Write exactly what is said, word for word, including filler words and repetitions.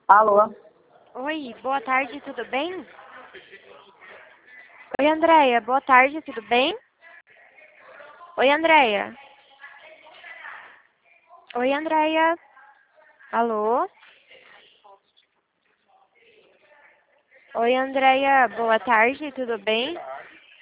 Alô? Oi, boa tarde, tudo bem? Oi, Andréia, boa tarde, tudo bem? Oi, Andréia. Oi, Andréia. Alô? Oi, Andréia, boa tarde, tudo bem?